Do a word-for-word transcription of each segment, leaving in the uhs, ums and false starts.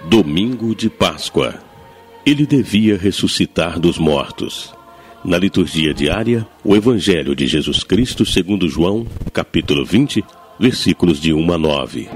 Domingo de Páscoa. Ele devia ressuscitar dos mortos. Na liturgia diária, o Evangelho de Jesus Cristo segundo João, capítulo vinte, versículos de um a nove.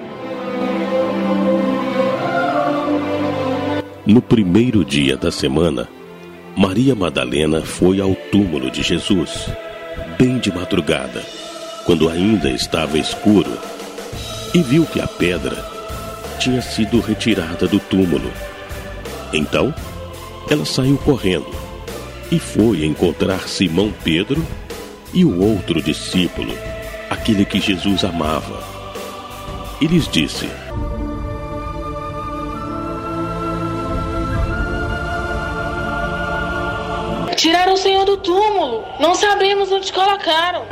No primeiro dia da semana, Maria Madalena foi ao túmulo de Jesus, bem de madrugada, quando ainda estava escuro, e viu que a pedra tinha sido retirada do túmulo. Então, ela saiu correndo e foi encontrar Simão Pedro e o outro discípulo, aquele que Jesus amava. E lhes disse: Tiraram o Senhor do túmulo, não sabemos onde colocaram.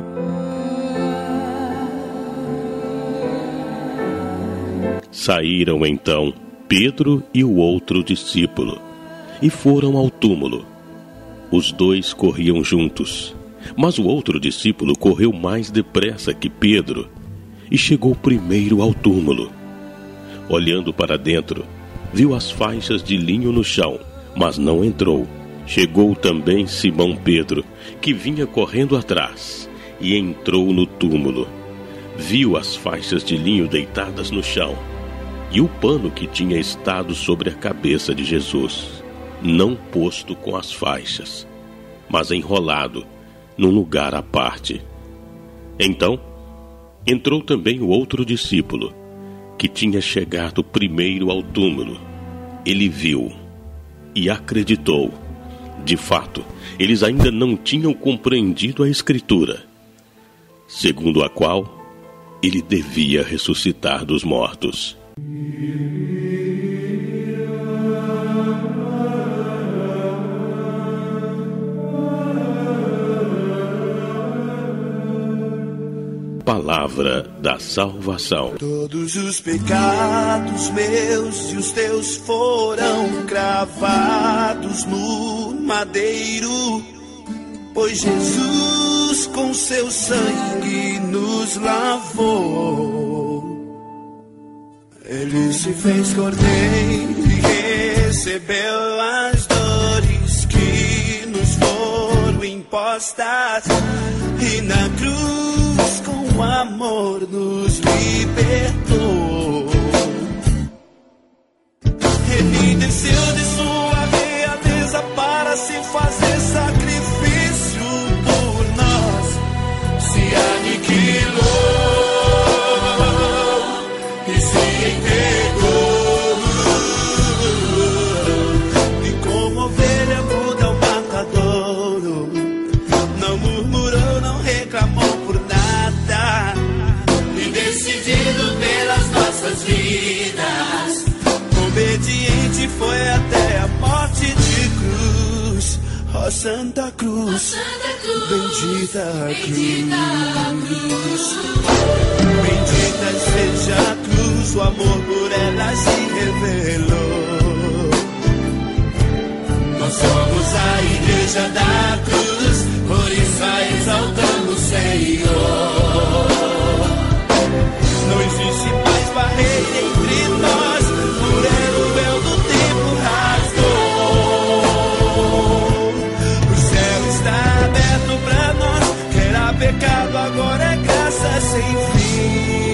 Saíram então Pedro e o outro discípulo e foram ao túmulo. Os dois corriam juntos, mas o outro discípulo correu mais depressa que Pedro e chegou primeiro ao túmulo. Olhando para dentro, viu as faixas de linho no chão, mas não entrou. Chegou também Simão Pedro, que vinha correndo atrás, e entrou no túmulo. Viu as faixas de linho deitadas no chão e o pano que tinha estado sobre a cabeça de Jesus, não posto com as faixas, mas enrolado num lugar à parte. Então, entrou também o outro discípulo, que tinha chegado primeiro ao túmulo. Ele viu e acreditou. De fato, eles ainda não tinham compreendido a Escritura, segundo a qual ele devia ressuscitar dos mortos. Palavra da salvação. Todos os pecados meus e os teus foram cravados no madeiro, pois Jesus com seu sangue nos lavou. Ele se fez cordeiro e recebeu as dores que nos foram impostas, e na cruz com amor nos libertou. Ele desceu de sua realeza para se fazer sacrifício por nós, se aniquilou e se entregou, e como ovelha muda o matadouro, não murmurou, não reclamou por nada, e decidido pelas nossas vidas, obediente foi até a morte de cruz. Ó Santa Cruz, oh, Santa Cruz, bendita, bendita cruz. Bendita seja a cruz, o amor por ela se revelou. Nós somos a igreja da cruz, por isso a exaltamos o Senhor. Não existe mais barreira entre nós, por ela o véu do tempo rasgou. O céu está aberto pra nós, que era pecado, agora é graça sem fim.